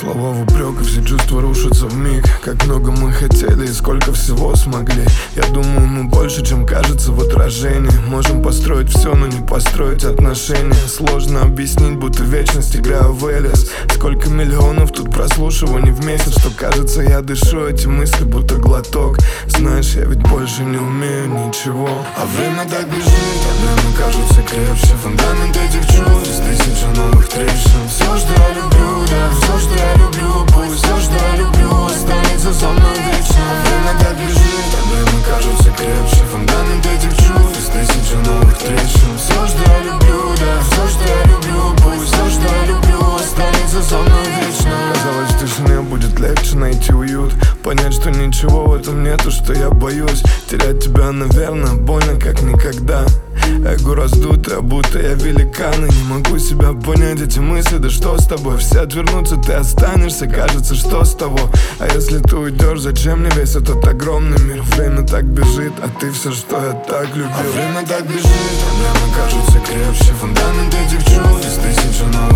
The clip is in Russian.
Слова в упрек, и все чувства рушатся вмиг. Как много мы хотели и сколько всего смогли. Я думаю, мы больше, чем кажется в отражении. Можем построить все, но не построить отношения. Сложно объяснить, будто вечность играю в Элис. Сколько миллионов тут прослушиваний в месяц, что кажется, я дышу эти мысли, будто глоток. Знаешь, я ведь больше не умею ничего. А время так бежит, проблемы кажутся крепче. Фундамент этих чувств, из тысячи новых трещин. Все, что я люблю, да, все, что я люблю, пусть все, что я люблю, останется со мной вечно. Время так бежит, проблемы кажутся крепче. Фундамент этих чувств, из тысячи новых трещин. Все, что я люблю, да, все, что я люблю, пусть все, что я люблю, останется со мной вечно. Казалось, в тишине будет легче найти уют, понять, что ничего в этом нету, что я боюсь. Терять тебя, наверное, больно как никогда. Эго раздутое, будто я великан. И не могу себя понять, эти мысли, да что с тобой? Все отвернутся, ты останешься, кажется, что с того? А если ты уйдешь, зачем мне весь этот огромный мир? Время так бежит, а ты все, что я так любил. А время так бежит, проблемы кажутся крепче. Фундамент этих чувств, из тысячи новых